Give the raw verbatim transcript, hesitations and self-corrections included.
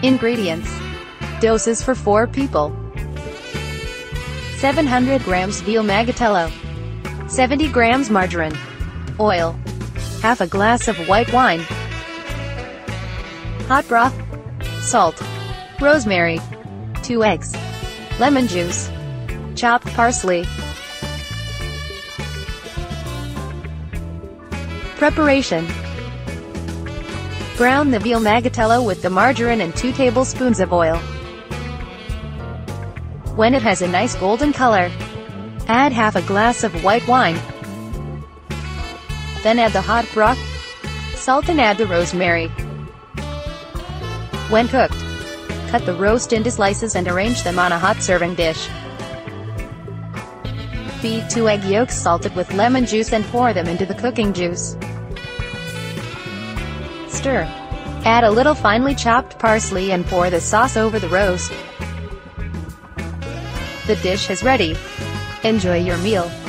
Ingredients. Doses for four people. seven hundred grams veal magatello. seventy grams margarine. Oil. Half a glass of white wine. Hot broth. Salt. Rosemary. two eggs. Lemon juice. Chopped parsley. Preparation. Brown the veal magatello with the margarine and two tablespoons of oil. When it has a nice golden color, add half a glass of white wine. Then add the hot broth, salt and add the rosemary. When cooked, cut the roast into slices and arrange them on a hot serving dish. Beat two egg yolks salted with lemon juice and pour them into the cooking juice. Stir. Add a little finely chopped parsley and pour the sauce over the roast. The dish is ready. Enjoy your meal.